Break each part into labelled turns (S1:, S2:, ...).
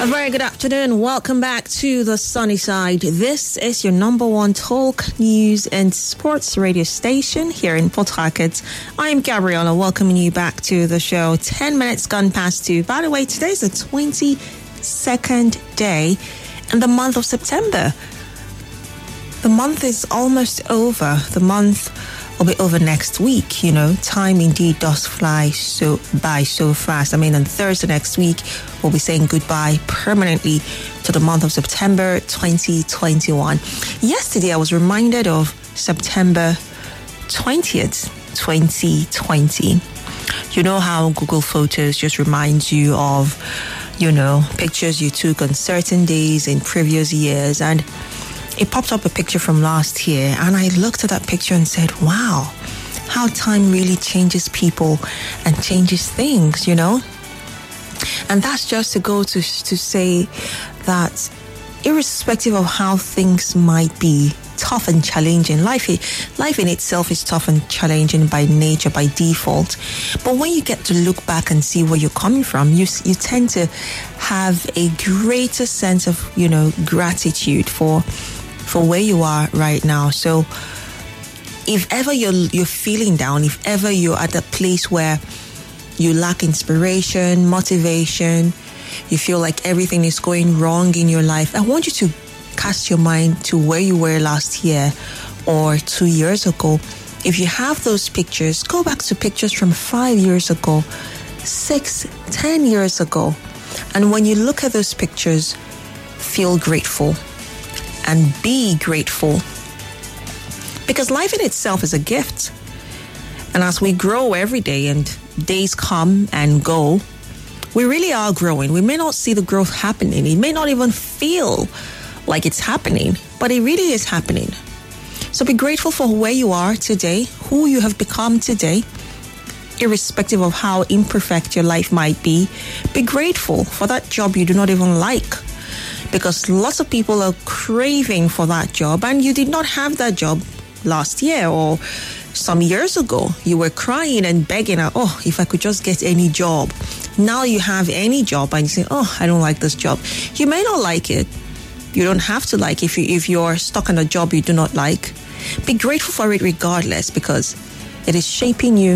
S1: A very good afternoon. Welcome back to the sunny side. This is your number one talk, news and sports radio station here in Port Harcourt. I'm Gabriella, welcoming you back to the show. 10 minutes gone past 2. By the way, today's the 22nd day in the month of September. The month is almost over. The month will be over next week. You know, time indeed does fly so fast. I mean, on Thursday next week, we'll be saying goodbye permanently to the month of September 2021. Yesterday, I was reminded of September 20th, 2020. You know how Google Photos just reminds you of, you know, pictures you took on certain days in previous years, and it popped up a picture from last year, and I looked at that picture and said, wow, how time really changes people and changes things, you know? And that's just to go to say that irrespective of how things might be tough and challenging, life in itself is tough and challenging by nature, by default. But when you get to look back and see where you're coming from, you tend to have a greater sense of, you know, gratitude for where you are right now. So if ever you're feeling down, if ever you're at a place where you lack inspiration, motivation, you feel like everything is going wrong in your life, I want you to cast your mind to where you were last year or 2 years ago. If you have those pictures, go back to pictures from 5 years ago, 6, 10 years ago. And when you look at those pictures, feel grateful. And be grateful, because life in itself is a gift. And as we grow every day and days come and go, we really are growing. We may not see the growth happening. It may not even feel like it's happening, but it really is happening. So be grateful for where you are today, who you have become today, irrespective of how imperfect your life might be. Be grateful for that job you do not even like, because lots of people are craving for that job, and you did not have that job last year or some years ago. You were crying and begging, oh, if I could just get any job. Now you have any job and you say, oh, I don't like this job. You may not like it. You don't have to like it if you're stuck in a job you do not like. Be grateful for it regardless, because it is shaping you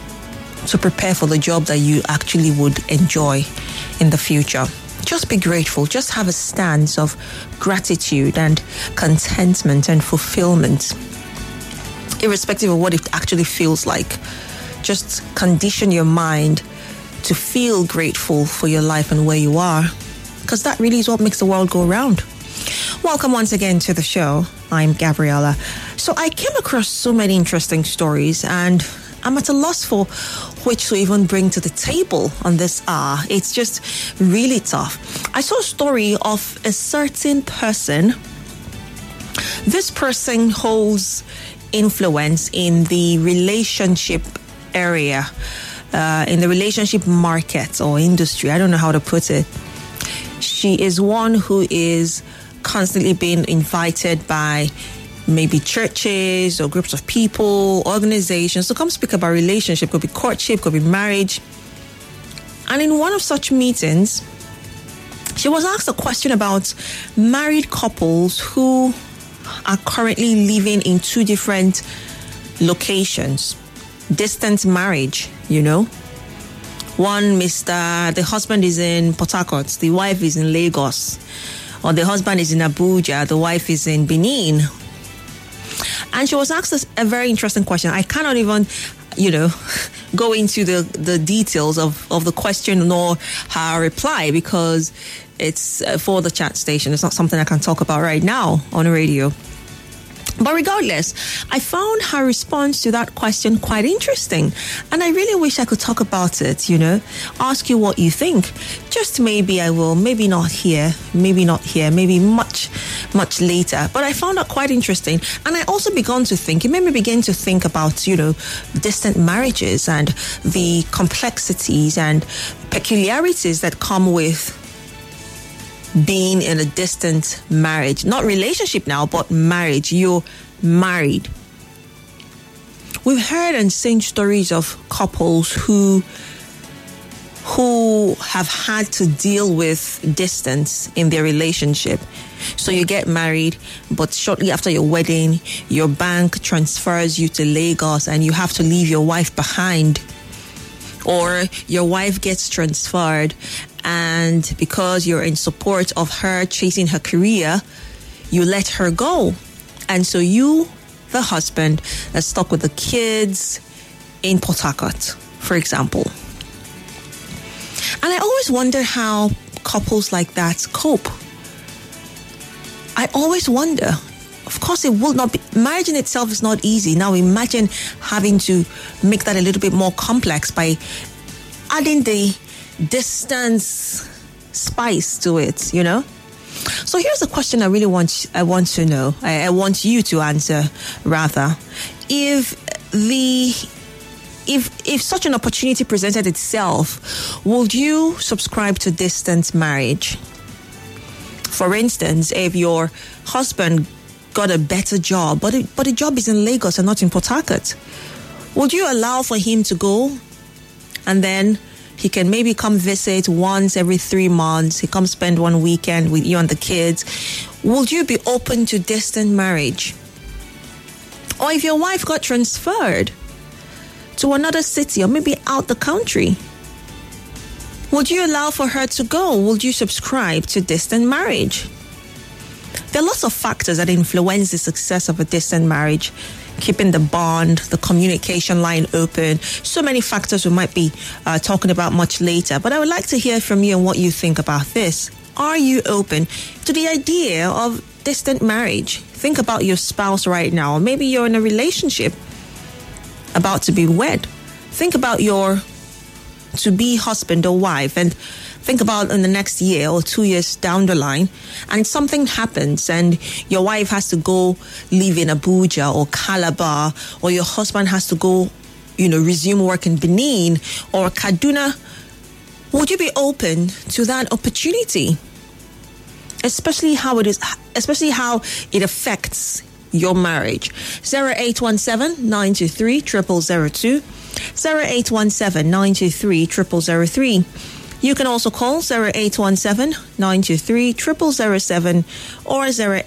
S1: to prepare for the job that you actually would enjoy in the future. Just be grateful. Just have a stance of gratitude and contentment and fulfillment, irrespective of what it actually feels like. Just condition your mind to feel grateful for your life and where you are, because that really is what makes the world go round. Welcome once again to the show. I'm Gabriella. So I came across so many interesting stories, and I'm at a loss for which to even bring to the table on this hour. It's just really tough. I saw a story of a certain person. This person holds influence in the relationship area, in the relationship market or industry. I don't know how to put it. She is one who is constantly being invited by maybe churches or groups of people, organizations to come speak about relationship. Could be courtship, could be marriage. And in one of such meetings, she was asked a question about married couples who are currently living in two different locations. Distant marriage, you know. The husband is in Port Harcourt, the wife is in Lagos. Or the husband is in Abuja, the wife is in Benin. And she was asked a very interesting question. I cannot even, go into the details of the question nor her reply, because it's for the chat station. It's not something I can talk about right now on the radio. But regardless, I found her response to that question quite interesting. And I really wish I could talk about it, ask you what you think. Just maybe I will, maybe not here, maybe much, much later. But I found that quite interesting. And I also it made me begin to think about, distant marriages and the complexities and peculiarities that come with being in a distant marriage. Not relationship now, but marriage. You're married. We've heard and seen stories of couples who who have had to deal with distance in their relationship. So you get married, but shortly after your wedding, your bank transfers you to Lagos and you have to leave your wife behind. Or your wife gets transferred, and because you're in support of her chasing her career, you let her go. And so you, the husband, are stuck with the kids in Port Harcourt, for example. And I always wonder how couples like that cope. I always wonder. Of course, it will not be. Marriage in itself is not easy. Now imagine having to make that a little bit more complex by adding the distance spice to it, you know? So here's a question I really want to know. I want you to answer, rather. If such an opportunity presented itself, would you subscribe to distance marriage? For instance, if your husband got a better job, but the job is in Lagos and not in Port Harcourt, would you allow for him to go, and then he can maybe come visit once every 3 months? He comes spend one weekend with you and the kids. Would you be open to distant marriage? Or if your wife got transferred to another city or maybe out the country, would you allow for her to go? Would you subscribe to distant marriage? There are lots of factors that influence the success of a distant marriage. Keeping the bond, the communication line open. So many factors we might be talking about much later. But I would like to hear from you and what you think about this. Are you open to the idea of distant marriage? Think about your spouse right now. Maybe you're in a relationship about to be wed. Think about your to-be husband or wife, and think about in the next year or 2 years down the line, and something happens and your wife has to go live in Abuja or Calabar, or your husband has to go, resume work in Benin or Kaduna. Would you be open to that opportunity? Especially how it affects your marriage. 0817-923-0002, 0817-923-0003. You can also call 0817-923-0007 or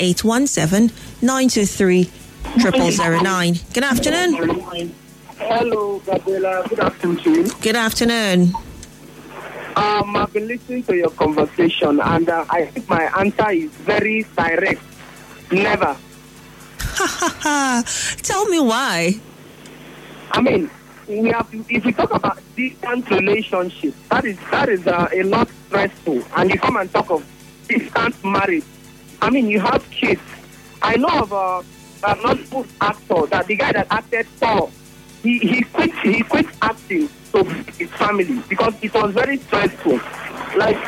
S1: 0817-923-0009. Good afternoon.
S2: Hello, Gabriela. Good afternoon to you.
S1: Good afternoon.
S2: I've been listening to your conversation, and I think my answer is very direct. Never.
S1: Tell me why.
S2: I mean, if we talk about distant relationship, that is a lot stressful. And you come and talk of distant marriage. I mean, you have kids. I know of a Nollywood actor, that the guy that acted Thor, he quit acting to his family because it was very stressful. Like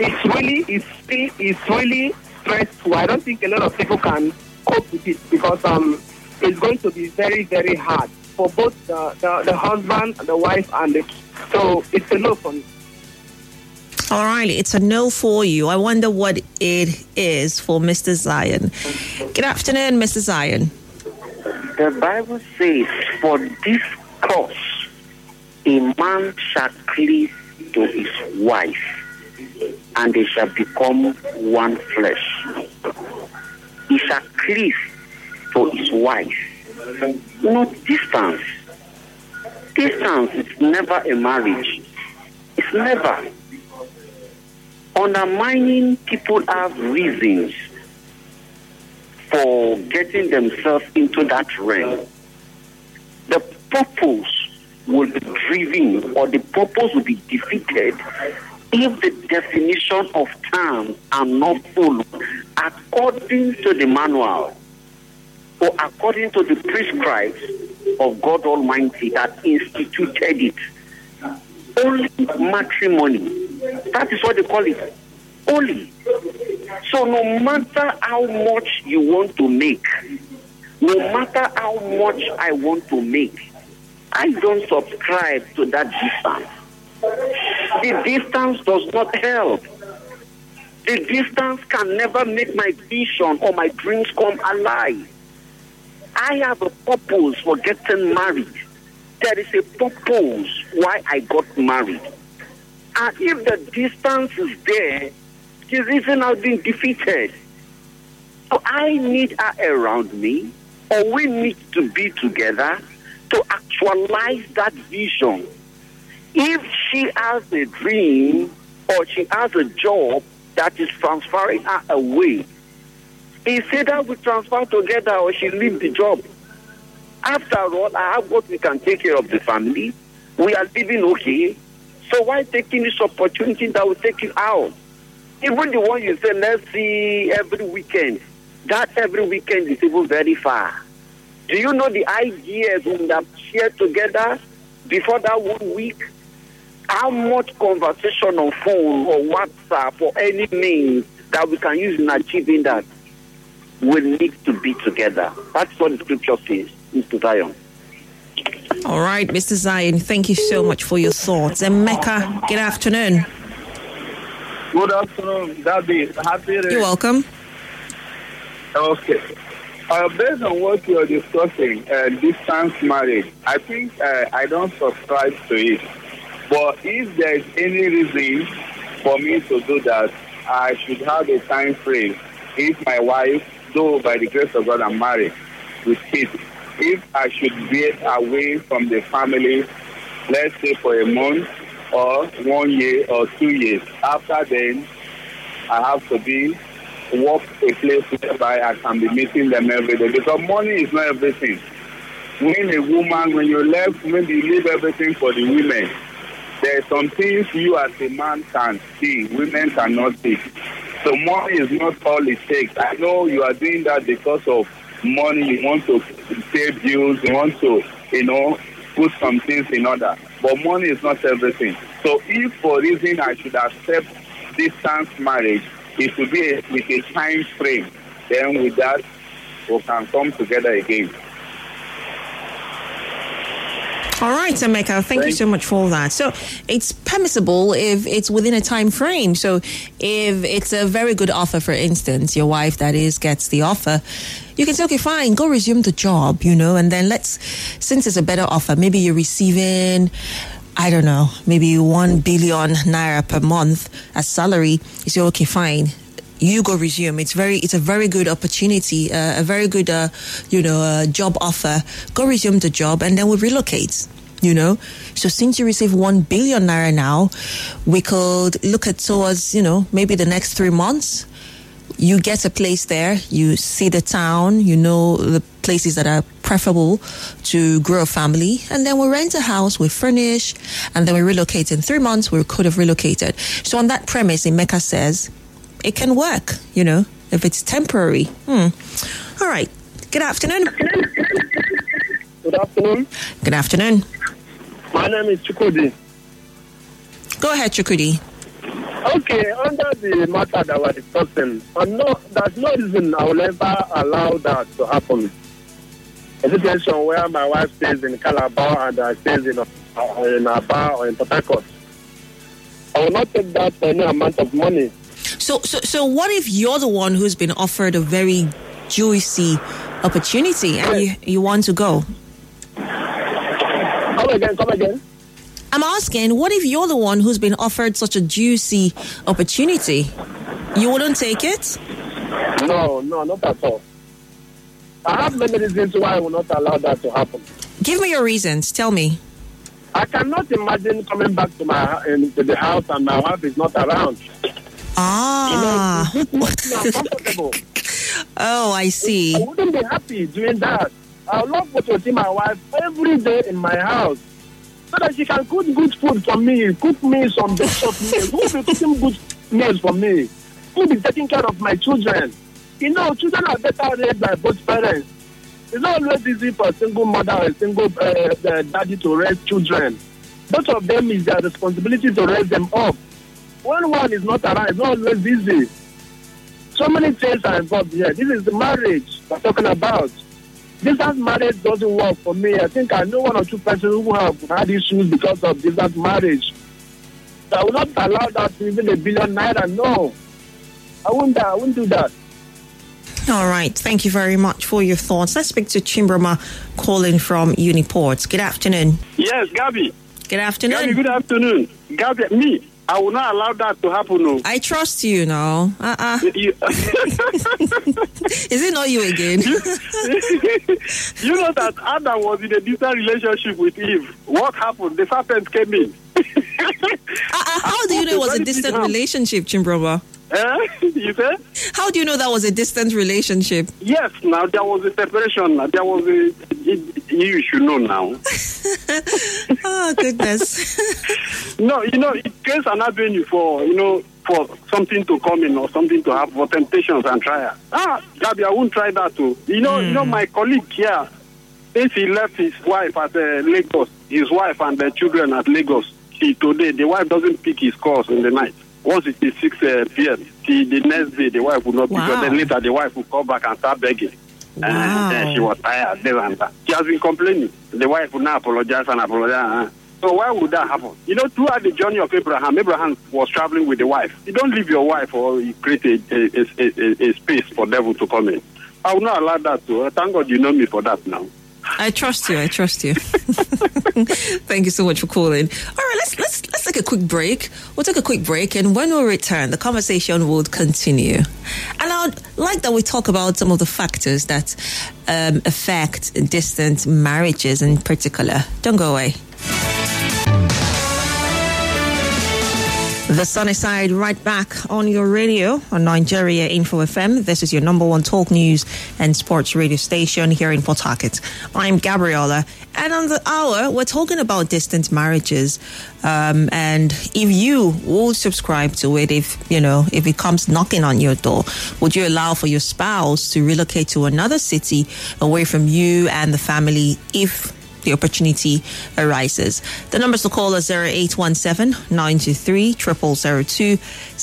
S2: it's really stressful. I don't think a lot of people can cope with it because it's going to be very, very hard for both the husband, the wife, and the kids. So it's a no for me.
S1: All right, it's a no for you. I wonder what it is for Mr. Zion. Good afternoon, Mr. Zion.
S3: The Bible says, for this cause, a man shall cleave to his wife, and they shall become one flesh. He shall cleave to his wife. Not distance. Distance is never a marriage. It's never. Undermining people have reasons for getting themselves into that realm. The purpose will be driven, or the purpose will be defeated if the definition of terms are not followed according to the manual or according to the prescribes of God Almighty that instituted it. Only matrimony. That is what they call it. Only. So no matter how much you want to make, no matter how much I want to make, I don't subscribe to that distance. The distance does not help. The distance can never make my vision or my dreams come alive. I have a purpose for getting married. There is a purpose why I got married. And if the distance is there, this reason has been defeated. So I need her around me, or we need to be together to actualize that vision. If she has a dream or she has a job that is transferring her away, it's either we transfer together or she leaves the job. After all, I have what we can take care of the family. We are living okay. So why taking this opportunity that will take you out? Even the one you say, let's see every weekend. That every weekend is even very far. Do you know the ideas we have shared together before that 1 week? How much conversation on phone or WhatsApp or any means that we can use in achieving that will need to be together. That's what the scripture says, Mr. Zion.
S1: All right, Mr. Zion, thank you so much for your thoughts. And Mecca, good afternoon.
S4: Good afternoon, Gabby. Happy day.
S1: You're welcome.
S4: Okay. Based on what you're discussing, distance marriage, I think I don't subscribe to it. But if there's any reason for me to do that, I should have a time frame. If my wife, though by the grace of God I'm married with kids, if I should be away from the family, let's say for a month or 1 year or 2 years, after then I have to work a place whereby I can be meeting them every day. Because money is not everything. When you leave everything for the women, there are some things you as a man can see, women cannot see. So money is not all it takes. I know you are doing that because of money. You want to pay bills. You want to, put some things in order. But money is not everything. So if for reason I should accept distance marriage, it will be with a time frame. Then with that, we can come together again.
S1: All right, Emeka, thank you so much for that. So it's permissible if it's within a time frame. So if it's a very good offer, for instance, your wife, that is, gets the offer, you can say, okay, fine, go resume the job, and then since it's a better offer, maybe you're receiving, I don't know, maybe 1 billion naira per month as salary. You say, okay, fine, you go resume. It's a very good opportunity, a very good, job offer. Go resume the job, and then we relocate. So since you receive 1 billion naira now, we could look at towards, maybe the next 3 months. You get a place there, you see the town, the places that are preferable to grow a family, and then we rent a house, we furnish, and then we relocate. In 3 months, we could have relocated. So on that premise, Emeka says, it can work, if it's temporary. All right. Good afternoon.
S2: Good afternoon.
S1: Good afternoon.
S2: My name is Chukudi.
S1: Go ahead, Chukudi.
S2: Okay, under the matter that we're discussing, there's no reason I will ever allow that to happen. A situation where my wife stays in Calabar and I stays in Aba or in Port Harcourt. I will not take that for any amount of money.
S1: So what if you're the one who's been offered a very juicy opportunity and you want to go?
S2: Come again.
S1: I'm asking, what if you're the one who's been offered such a juicy opportunity? You wouldn't take it?
S2: No, not at all. I have many reasons why I will not allow that to happen.
S1: Give me your reasons. Tell me.
S2: I cannot imagine coming back to the house and my wife is not around.
S1: It's
S2: uncomfortable.
S1: Oh, I see.
S2: I wouldn't be happy doing that. I would love to see my wife every day in my house so that she can cook good food for me, cook me some delicious meals. Who will be cooking good meals for me? Who will be taking care of my children? Children are better raised by both parents. It's not always easy for a single mother or a single daddy to raise children. Both of them is their responsibility to raise them up. When one is not around, it's not always easy. So many things are involved here. This is the marriage we're talking about. Distance marriage doesn't work for me. I think I know 1 or 2 persons who have had issues because of distance marriage. So I will not allow that to even 1 billion naira. No. I wouldn't do that.
S1: All right. Thank you very much for your thoughts. Let's speak to Chimbroma calling from Uniport. Good afternoon.
S5: Yes, Gabby.
S1: Good afternoon.
S5: Gabby, good afternoon. Gabby, me, I will not allow that to happen. No.
S1: I trust you now.
S5: You-
S1: Is it not you again?
S5: You know that Adam was in a distant relationship with Eve. What happened? The serpent came in.
S1: How do you know it was a distant relationship, Chimbroba?
S5: You say?
S1: How do you know that was a distant relationship?
S5: Yes, now there was a separation. There was you should know now.
S1: Oh, goodness.
S5: No, it creates an avenue for something to come in or something to have for temptations and trials. Gabi, I won't try that too. You know, my colleague here, since he left his wife at Lagos, his wife and their children at Lagos, today the wife doesn't pick his calls in the night. Once it is 6 p.m., the next day the wife will not pick her. Then later the wife will call back and start begging. And she was tired, this and that. She has been complaining. The wife will now apologize and apologize. So why would that happen? Throughout the journey of Abraham was traveling with the wife. You don't leave your wife or you create a space for devil to come in. I will not allow that to. Thank God you know me for that now.
S1: I trust you. Thank you so much for calling. All right, let's take a quick break. We'll take a quick break, and when we return, the conversation will continue. And I'd like that we talk about some of the factors that affect distant marriages in particular. Don't go away. The Sunny Side right back on your radio on Nigeria Info FM. This is your number one talk news and sports radio station here in Port Harcourt. I'm Gabriella, and on the hour we're talking about distant marriages. And if you will subscribe to it, if it comes knocking on your door, would you allow for your spouse to relocate to another city away from you and the family if the opportunity arises? The numbers to call are 0817-923-0002,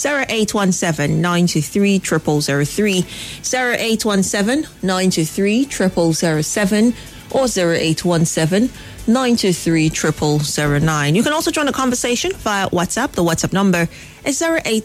S1: 0817-923-0003, 0817-923-0007, or 0817-923-0009. You can also join the conversation via WhatsApp. The WhatsApp number is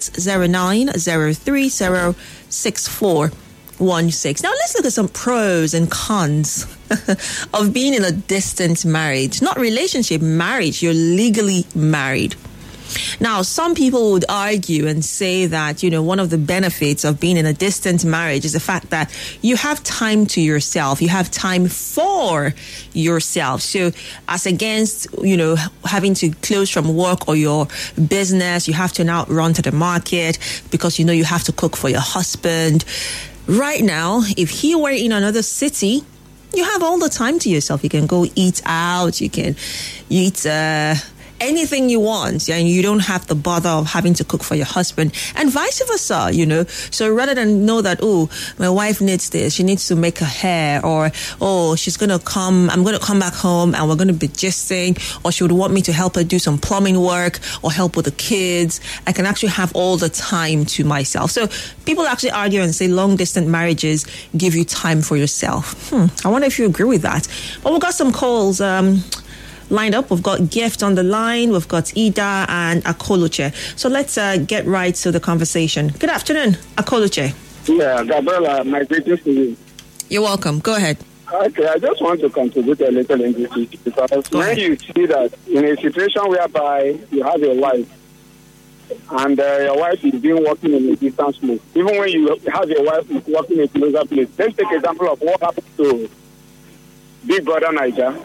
S1: 0809-030-6416. Now let's look at some pros and cons of being in a distant marriage. Not relationship, marriage. You're legally married. Now, some people would argue and say that, one of the benefits of being in a distant marriage is the fact that you have time to yourself. You have time for yourself. So as against, having to close from work or your business, you have to now run to the market because, you have to cook for your husband. Right now, if he were in another city, you have all the time to yourself. You can go eat out. You can eat anything you want, and you don't have the bother of having to cook for your husband, and vice versa, So rather than know that, my wife needs this, she needs to make her hair, or, I'm going to come back home and we're going to be gisting, or she would want me to help her do some plumbing work or help with the kids, I can actually have all the time to myself. So people actually argue and say long distance marriages give you time for yourself. I wonder if you agree with that. But we've got some calls lined up. We've got Gift on the line. We've got Ida and Akoluche. So let's get right to the conversation. Good afternoon, Akoluche.
S6: Yeah, Gabriella, my greetings to you.
S1: You're welcome. Go ahead.
S6: Okay, I just want to contribute a little in this because when you see that in a situation whereby you have a wife and your wife is being working in a distance place, even when you have your wife working in a closer place, let's take example of what happened to Big Brother Niger.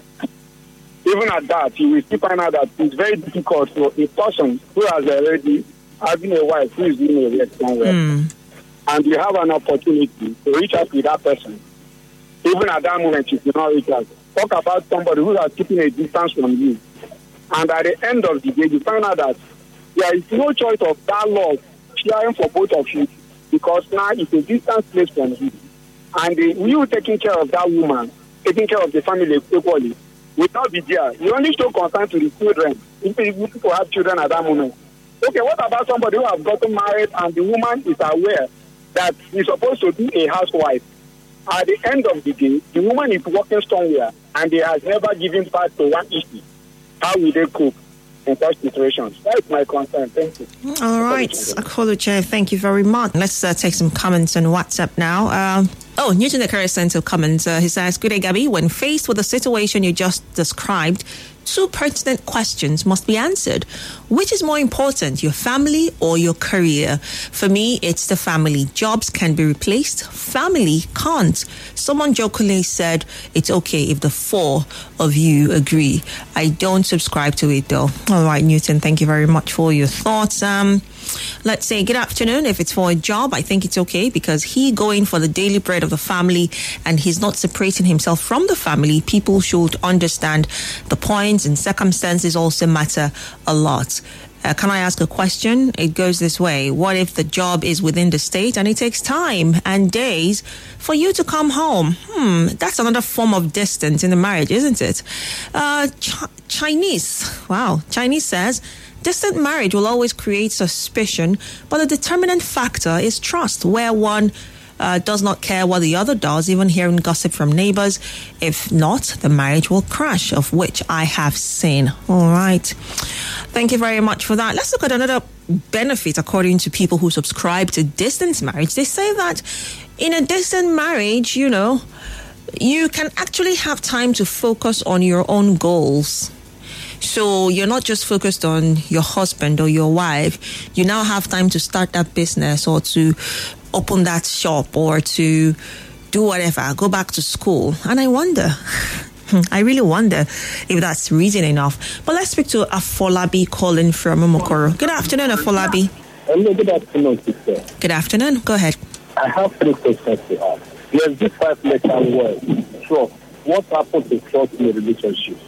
S6: Even at that, you will still find out that it's very difficult for a person who has already having a wife who is doing a work somewhere, and you have an opportunity to reach out with that person. Even at that moment, you cannot reach out. Talk about somebody who is keeping a distance from you, and at the end of the day, you find out that there is no choice of that love sharing for both of you, because now it's a distance place from you, and you taking care of that woman, taking care of the family equally, will not be there. You only show concern to the children. If people have children at that moment. Okay, what about somebody who has gotten married and the woman is aware that he's supposed to be a housewife? At the end of the day, the woman is working somewhere and they has never given birth to one issue. How will they cope in such situations? That's my concern. Thank you.
S1: All right, Akoluche, thank you very much. Let's take some comments on WhatsApp now. Oh, Newton Akari sent a comment. He says, "Good day, Gabby. When faced with the situation you just described, two pertinent questions must be answered. Which is more important, your family or your career? For me, it's the family. Jobs can be replaced. Family can't." Someone jokingly said, "It's okay if the four of you agree." I don't subscribe to it, though. All right, Newton, thank you very much for your thoughts. Let's say good afternoon. If it's for a job, I think it's okay because he going for the daily bread of the family and he's not separating himself from the family. People should understand the points and circumstances also matter a lot. Can I ask a question? It goes this way. What if the job is within the state and it takes time and days for you to come home? That's another form of distance in the marriage, isn't it? Chinese says, distant marriage will always create suspicion, but the determinant factor is trust, where one does not care what the other does, even hearing gossip from neighbors. If not, the marriage will crash, of which I have seen. All right. Thank you very much for that. Let's look at another benefit according to people who subscribe to distance marriage. They say that in a distant marriage, you can actually have time to focus on your own goals. So you're not just focused on your husband or your wife. You now have time to start that business or to open that shop or to do whatever, go back to school. And I really wonder if that's reason enough. But let's speak to Afolabi calling from Umokoro. Good afternoon, Afolabi.
S7: Hello, good afternoon, sister.
S1: Good afternoon. Go ahead.
S7: I have 3 questions to ask. There's this 5-letter word, trust. What happens to trust in a relationship?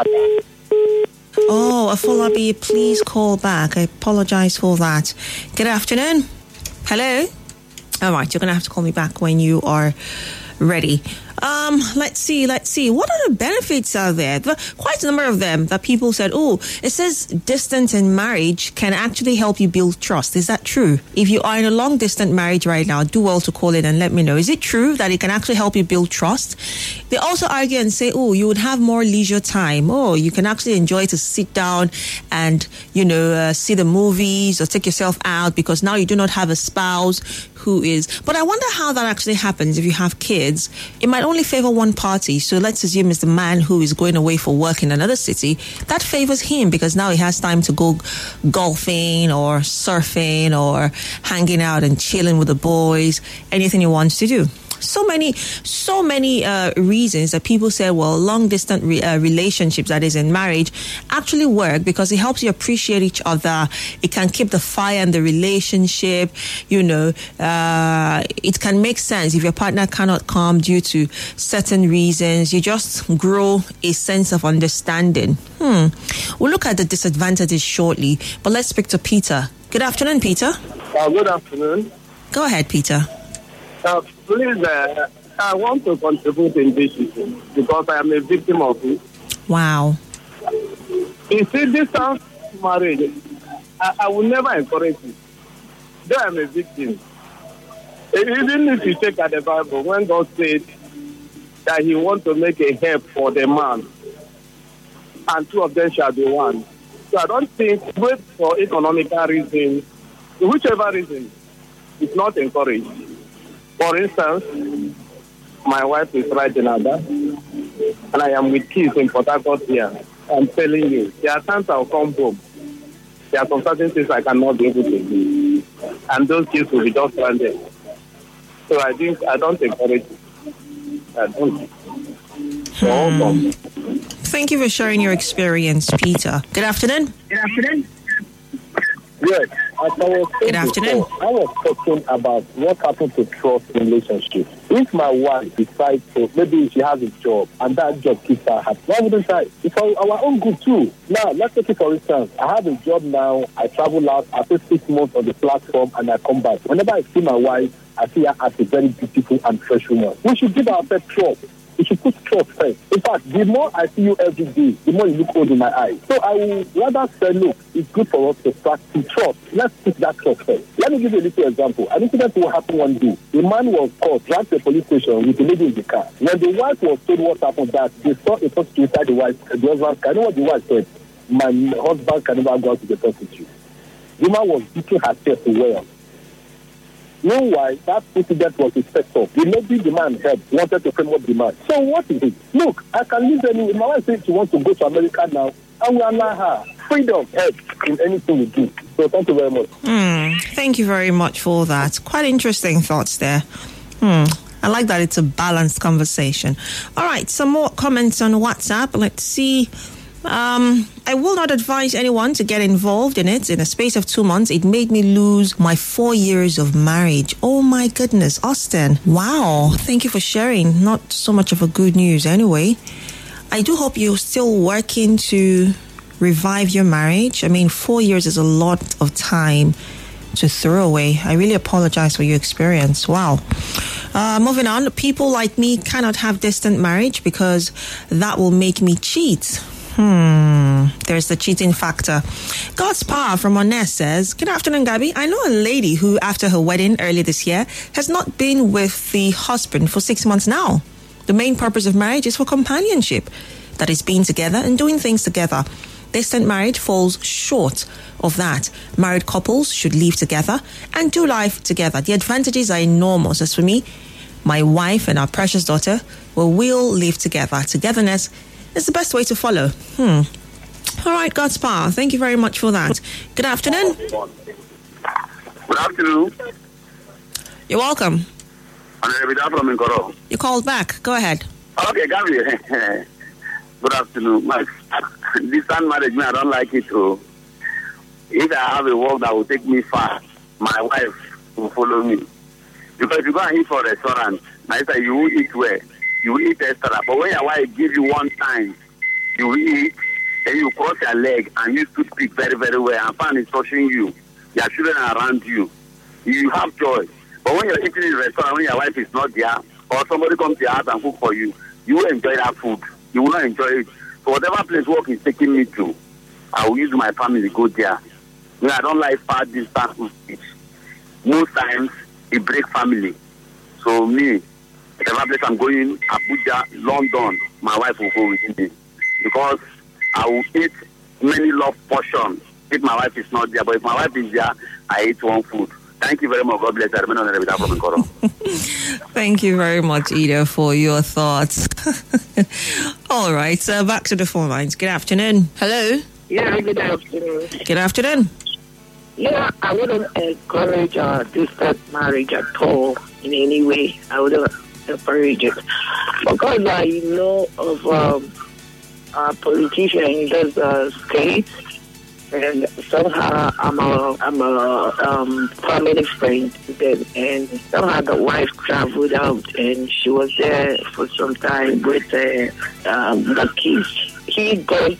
S1: Oh, Afolabi, please call back. I apologize for that. Good afternoon. Hello? All right, you're going to have to call me back when you are ready. Let's see. What other benefits are there? Quite a number of them that people said, it says distance in marriage can actually help you build trust. Is that true? If you are in a long distance marriage right now, do well to call in and let me know. Is it true that it can actually help you build trust? They also argue and say, you would have more leisure time. You can actually enjoy to sit down and, see the movies or take yourself out because now you do not have a spouse who is. But I wonder how that actually happens if you have kids. It might only favor one party. So let's assume it's the man who is going away for work in another city. That favors him because now he has time to go golfing or surfing or hanging out and chilling with the boys, anything he wants to do. So many reasons that people say, long distance relationships, that is in marriage, actually work because it helps you appreciate each other. It can keep the fire in the relationship. It can make sense if your partner cannot come due to certain reasons. You just grow a sense of understanding. We'll look at the disadvantages shortly, but let's speak to Peter. Good afternoon, Peter.
S6: Good afternoon.
S1: Go ahead, Peter.
S6: Please, I want to contribute in this issue because I am a victim of it.
S1: Wow.
S6: You see, distance marriage, I will never encourage it. Though I am a victim. Even if you take at the Bible, when God said that he wants to make a help for the man, and 2 of them shall be one. So I don't think, wait for economical reasons, whichever reason, it's not encouraged. For instance, my wife is right in Ada, and I am with kids in Port Harcourt here. I'm telling you, there are times I'll come home. There are some certain things I cannot be able to do, and those kids will be just stranded. So I don't encourage it. I don't.
S1: Thank you for sharing your experience, Peter. Good afternoon.
S7: Good afternoon. Yes.
S1: Good afternoon.
S7: I was talking about what happened to trust in relationships. If my wife decides to, maybe she has a job and that job keeps her happy, why wouldn't I? It's for our own good too. Now, let's take it for instance. I have a job now, I travel out, I stay 6 months on the platform and I come back. Whenever I see my wife, I see her as a very beautiful and fresh woman. We should give ourselves trust. We should put trust first. In fact, the more I see you every day, the more you look old in my eyes. So I will rather say, look, it's good for us to start to trust. Let's put that trust first. Let me give you a little example. An incident will happen one day. A man was caught, dragged to the police station with a lady in the car. When the wife was told what happened, that they saw a prostitute inside the husband's car. I know what the wife said. My husband can never go out to the prostitute. The woman was beating herself well. Meanwhile, that incident was a set-up. The lady the man had wanted to frame up the man. So what is it? Look, I can live anywhere. My wife says she wants to go to America now. I will allow her freedom in anything we do. So thank you very much.
S1: Thank you very much for that. Quite interesting thoughts there. I like that it's a balanced conversation. All right, some more comments on WhatsApp. Let's see. I will not advise anyone to get involved in it. In a space of 2 months, it made me lose my 4 years of marriage. Oh my goodness, Austin. Wow. Thank you for sharing. Not so much of a good news anyway. I do hope you're still working to revive your marriage. I mean, 4 years is a lot of time to throw away. I really apologize for your experience. Wow. Moving on. People like me cannot have distant marriage because that will make me cheat. There's the cheating factor. God's Power from Ones says, good afternoon, Gabby. I know a lady who, after her wedding earlier this year, has not been with the husband for 6 months now. The main purpose of marriage is for companionship. That is being together and doing things together. Distant marriage falls short of that. Married couples should live together and do life together. The advantages are enormous. As for me, my wife and our precious daughter will live together. Togetherness is the best way to follow. All right, God's Power. Thank you very much for that. Good afternoon.
S3: Good afternoon.
S1: You're welcome.
S3: I'm
S1: You called back. Go ahead.
S3: Okay, Gabby. Good afternoon. Distant marriage, I don't like it too. If I have a work that will take me far, my wife will follow me. Because if you go and eat for a restaurant, you will eat where? You will eat extra. But when your wife gives you one time, you will eat, then you cross your leg and you to speak very, very well. And fan is touching you. Your children are around you. You have joy. But when you're eating in a restaurant, when your wife is not there, or somebody comes to your house and cook for you, you will enjoy that food. You will not enjoy it. So whatever place work is taking me to, I will use my family to go there. I don't like far distance. Most times, it breaks family. So me, whatever place I'm going, Abuja, London, my wife will go with me. Because I will eat many love portions if my wife is not there. But if my wife is there, I eat one food. Thank you very much. God bless you.
S1: Thank you very much, Ida, for your thoughts. All right, so back to the phone lines. Good afternoon. Hello.
S2: Yeah, good afternoon.
S1: Good afternoon.
S2: Yeah, I wouldn't encourage distant marriage at all in any way. I wouldn't encourage it. Because I know of a politician in this state, and somehow I'm a family friend to them, and somehow the wife traveled out and she was there for some time with the kids. He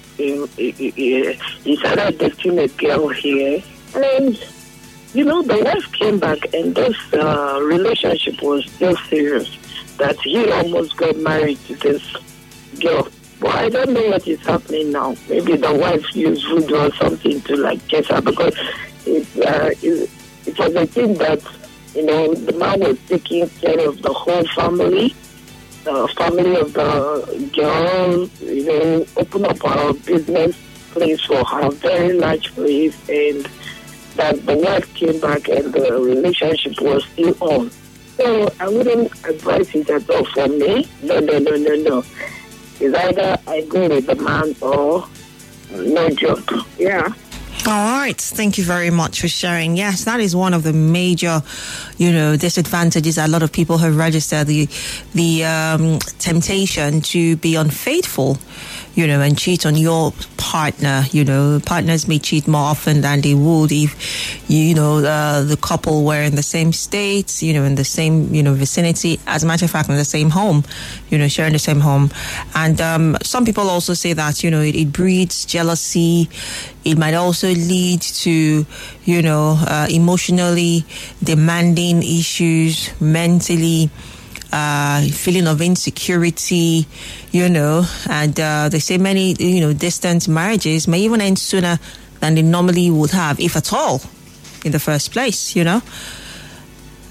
S2: started dating a girl here, and the wife came back, and this relationship was still serious, that he almost got married to this girl. But I don't know what is happening now. Maybe the wife used voodoo or something to get her, because it was a thing that the man was taking care of the whole family. The family of the girl, open up a business place for her, very large place, and that the wife came back and the relationship was still on. So I wouldn't advise it at all for me. No. It's either I go with the man or no job. Yeah.
S1: All right. Thank you very much for sharing. Yes, that is one of the major, disadvantages. A lot of people have registered the temptation to be unfaithful, and cheat on your partner. Partners may cheat more often than they would if, the couple were in the same state, in the same, vicinity. As a matter of fact, in the same home, sharing the same home. And some people also say that, it breeds jealousy. It might also lead to, emotionally demanding issues, mentally, feeling of insecurity, and they say many, distant marriages may even end sooner than they normally would have, if at all, in the first place,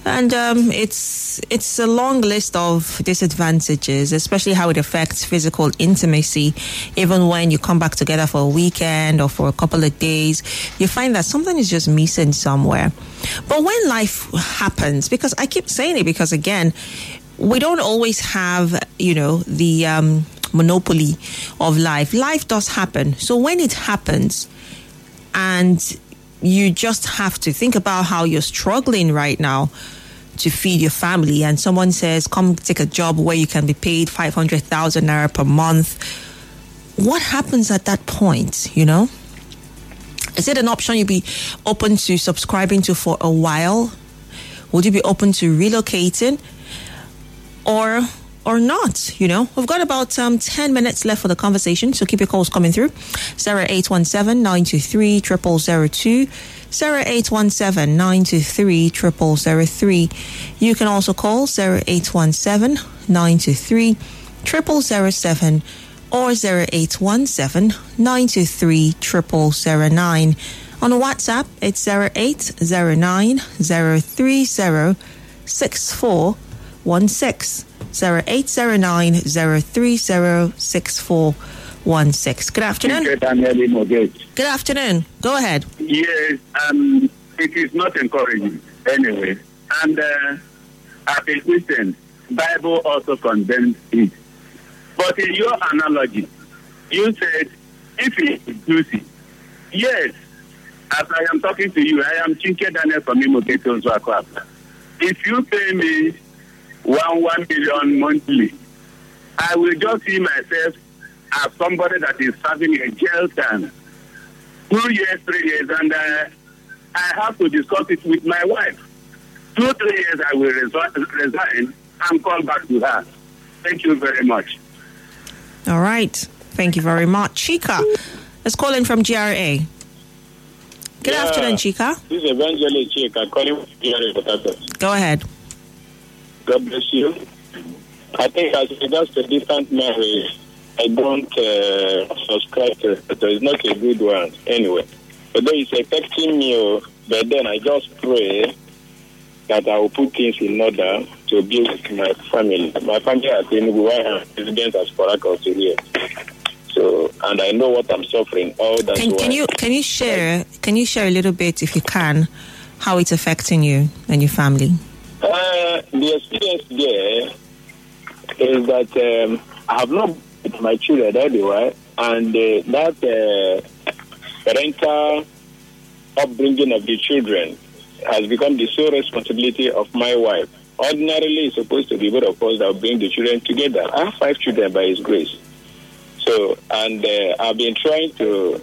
S1: And it's a long list of disadvantages, especially how it affects physical intimacy. Even when you come back together for a weekend or for a couple of days, you find that something is just missing somewhere. But when life happens, because I keep saying it, because again, we don't always have, the monopoly of life. Life does happen. So when it happens, and you just have to think about how you're struggling right now to feed your family, and someone says, come take a job where you can be paid 500,000 naira per month. What happens at that point, Is it an option you'd be open to subscribing to for a while? Would you be open to relocating? Or not, We've got about 10 minutes left for the conversation, so keep your calls coming through. 0817-923-0002, 0817-923-0003. You can also call 0817-923-0007 or 0817-923-0009. On WhatsApp, it's 0809-030-6416. 0809-030-6416. Good afternoon. Good afternoon. Go ahead.
S8: Yes, it is not encouraging anyway. And as a Christian, Bible also condemns it. But in your analogy, you said, if it is juicy, yes, as I am talking to you, I am Chinke Daniel from Imoketo Zwakwapa. If you pay me 1 million monthly, I will just see myself as somebody that is serving a jail term 2 years, 3 years, and I have to discuss it with my wife. 2-3 years I will resign and call back to her. Thank you very much.
S1: All right. Thank you very much. Chika is calling from GRA. Good afternoon, Chika.
S9: This is Evangelist Chika calling from GRA.
S1: Go ahead.
S9: God bless you. I think as regards to distant marriage, I don't subscribe to it. It's not a good one anyway. Although it's affecting me, but then I just pray that I will put things in order to be with my family. My family has been resident as Poracos here. So, and I know what I'm suffering. All that.
S1: Can you share a little bit, if you can, how it's affecting you and your family?
S9: The experience there is that I have not with my children anyway, and that parental upbringing of the children has become the sole responsibility of my wife. Ordinarily, it's supposed to be both of us that will bring the children together. I have 5 children by His grace. So, and I've been trying to,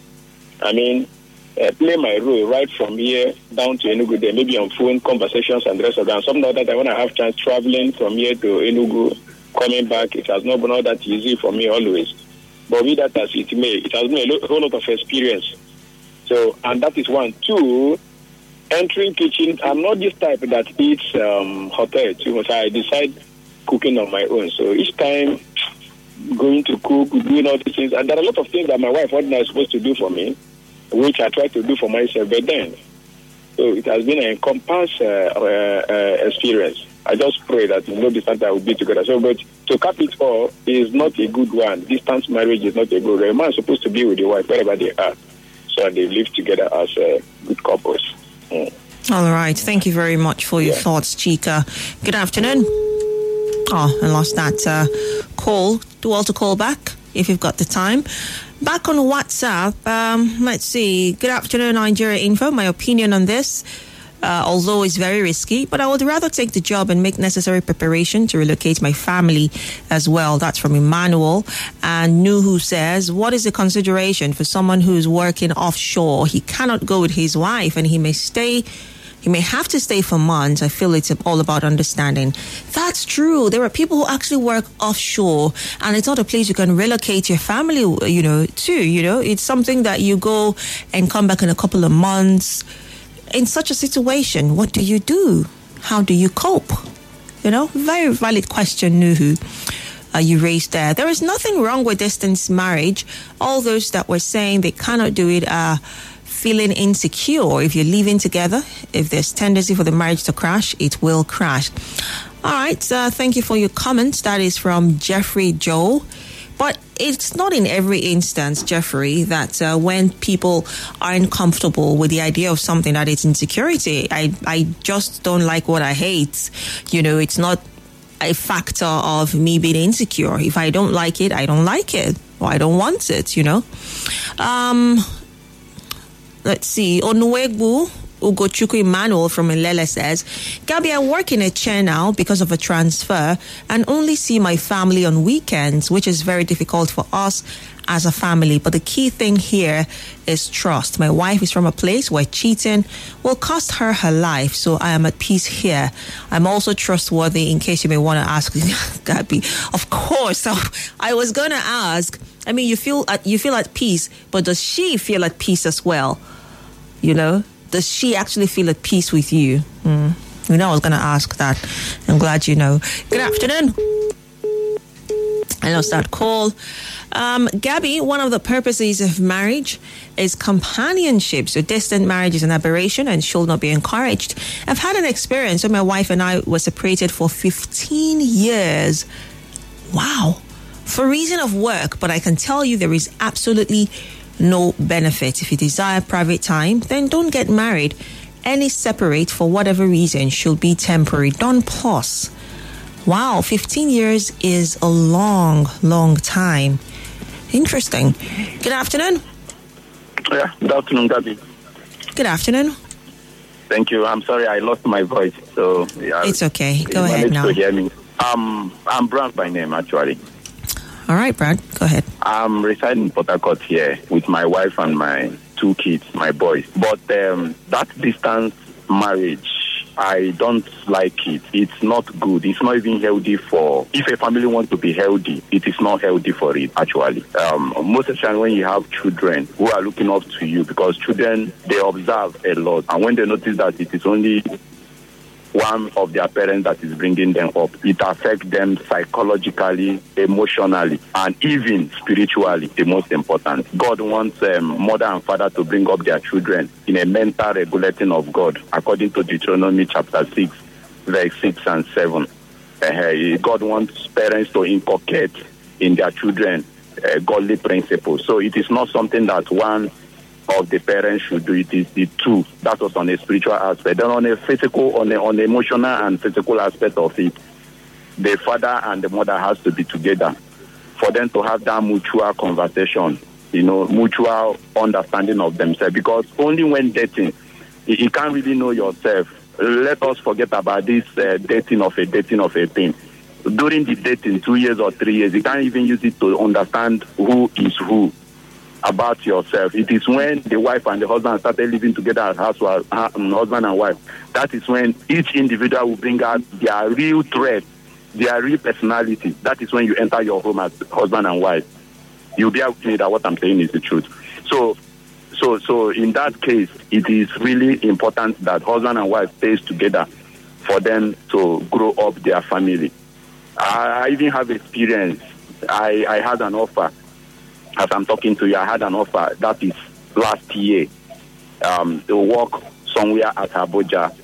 S9: play my role right from here down to Enugu, there, maybe on phone conversations and the rest of that. Some of that I want to have chance traveling from here to Enugu, coming back. It has not been all that easy for me always. But with that as it may, it has been a whole lot of experience. So, and that is one. 2, entering kitchen, I'm not this type that eats hotel too much. I decide cooking on my own. So each time going to cook, doing all these things, and there are a lot of things that my wife ordinarily is supposed to do for me, which I try to do for myself, but then, so it has been an encompassed experience. I just pray that no distance I will be together. So, but to cap it all is not a good one. Distance marriage is not a good one. A man is supposed to be with the wife wherever they are, so they live together as good couples.
S1: All right. Thank you very much for your thoughts, Chika. Good afternoon. Oh, I lost that call. Do also call back if you've got the time. Back on WhatsApp, let's see. Good afternoon, Nigeria Info. My opinion on this, although it's very risky, but I would rather take the job and make necessary preparation to relocate my family as well. That's from Emmanuel. And Nuhu says, what is the consideration for someone who's working offshore? He cannot go with his wife and he may have to stay for months. I feel it's all about understanding. That's true. There are people who actually work offshore, and it's not a place you can relocate your family, to. It's something that you go and come back in a couple of months. In such a situation, what do you do? How do you cope? Very valid question, Nuhu. You raised there. There is nothing wrong with distance marriage. All those that were saying they cannot do it are feeling insecure. If you're living together, if there's tendency for the marriage to crash, it will crash. All right, thank you for your comments. That is from Jeffrey Joe. But it's not in every instance, Jeffrey, that when people aren't comfortable with the idea of something, that it's insecurity. I just don't like what I hate. You know, it's not a factor of me being insecure. If I don't like it, I don't like it. Or I don't want it, you know. Let's see. Onuegbu Ugochukwu Emmanuel from Ilele says, Gabby, I work in a chair now because of a transfer and only see my family on weekends, which is very difficult for us as a family. But the key thing here is trust. My wife is from a place where cheating will cost her her life, so I am at peace here. I'm also trustworthy, in case you may want to ask, Gabby. Of course. So I was going to ask, I mean, you feel at peace, but does she feel at peace as well? You know? Does she actually feel at peace with you? You know, I was going to ask that. I'm glad you know. Good afternoon. I lost that call. Gabby, one of the purposes of marriage is companionship. So distant marriage is an aberration and should not be encouraged. I've had an experience where my wife and I were separated for 15 years. Wow. For reason of work, but I can tell you there is absolutely no benefit. If you desire private time, then don't get married. Any separate for whatever reason should be temporary. Don't pause. Wow, 15 years is a long, long time. Interesting. Good afternoon.
S9: Yeah, good afternoon, Gabby.
S1: Good afternoon.
S9: Thank you. I'm sorry I lost my voice, so yeah,
S1: it's okay. Go ahead now.
S9: To hear me. I'm Brad by name, actually.
S1: All right, Brad, go ahead.
S9: I'm residing in Port Harcourt here with my wife and my 2 kids, my boys. But that distance marriage, I don't like it. It's not good. It's not even healthy for... If a family wants to be healthy, it is not healthy for it, actually. Most of the time when you have children who are looking up to you, because children, they observe a lot. And when they notice that it is only one of their parents that is bringing them up, it affects them psychologically, emotionally, and even spiritually, the most important. God wants mother and father to bring up their children in a mental regulating of God, according to Deuteronomy chapter 6, verse 6 and 7. God wants parents to inculcate in their children godly principles. So it is not something that one of the parents should do. It is the two. That was on a spiritual aspect. Then on a physical, on the emotional and physical aspect of it, the father and the mother has to be together for them to have that mutual conversation, you know, mutual understanding of themselves. Because only when dating, you can't really know yourself. Let us forget about this dating of a thing. During the dating, 2 years or 3 years, you can't even use it to understand who is who about yourself. It is when the wife and the husband started living together as husband and wife. That is when each individual will bring out their real trait, their real personality. That is when you enter your home as husband and wife. You'll be able to know that what I'm saying is the truth. So in that case, it is really important that husband and wife stays together for them to grow up their family. I even have experience. I had an offer. As I'm talking to you, I had an offer that is last year to work somewhere at Abuja.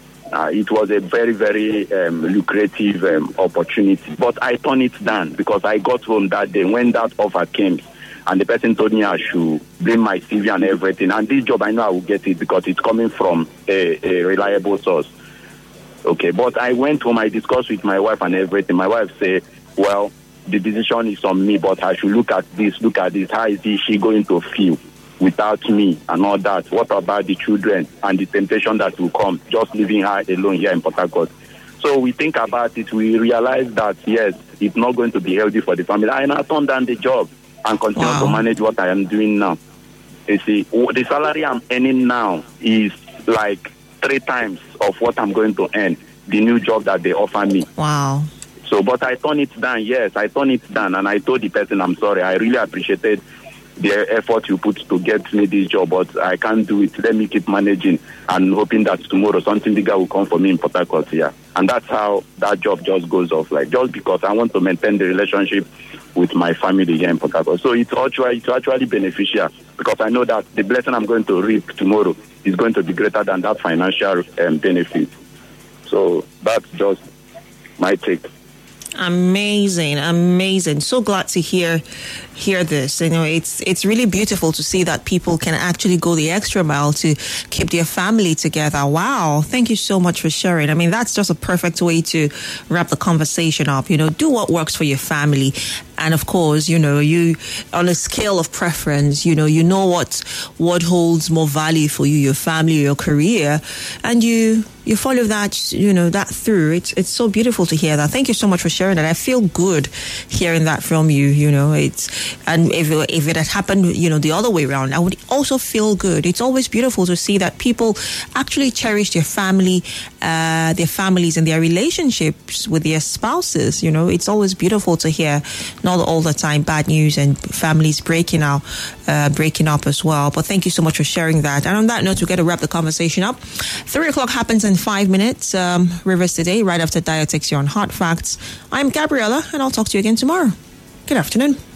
S9: It was a very, very lucrative opportunity. But I turned it down because I got home that day when that offer came. And the person told me I should bring my CV and everything. And this job, I know I will get it because it's coming from a reliable source. Okay, but I went home, I discussed with my wife and everything. My wife said, well, the decision is on me, but I should look at this. How is she going to feel without me and all that? What about the children and the temptation that will come, just leaving her alone here in Port Harcourt? So we think about it. We realize that, yes, it's not going to be healthy for the family. And I turned down the job and continue to manage what I am doing now. You see, the salary I'm earning now is like 3 times of what I'm going to earn, the new job that they offer me.
S1: Wow.
S9: So, but I turned it down. Yes, I turned it down, and I told the person, I'm sorry. I really appreciated the effort you put to get me this job, but I can't do it. Let me keep managing and hoping that tomorrow something bigger will come for me in Port Harcourt here. And that's how that job just goes off, like just because I want to maintain the relationship with my family here in Port Harcourt. So it's actually beneficial because I know that the blessing I'm going to reap tomorrow is going to be greater than that financial benefit. So that's just my take.
S1: Amazing. So glad to hear this. You know, it's really beautiful to see that people can actually go the extra mile to keep their family together. Wow. Thank you so much for sharing. I mean, that's just a perfect way to wrap the conversation up. You know, do what works for your family. And of course, you know, you on a scale of preference, you know what holds more value for you, your family, your career, and you follow that, you know, that through. It's so beautiful to hear that. Thank you so much for sharing that. I feel good hearing that from you. You know, and if it had happened, you know, the other way around, I would also feel good. It's always beautiful to see that people actually cherish their family, their families, and their relationships with their spouses. You know, it's always beautiful to hear. Not all the time bad news and families breaking up as well. But thank you so much for sharing that. And on that note, we're going to wrap the conversation up. 3:00 happens in 5 minutes. Rivers Today, right after Dio takes you on Hot Facts. I'm Gabriella, and I'll talk to you again tomorrow. Good afternoon.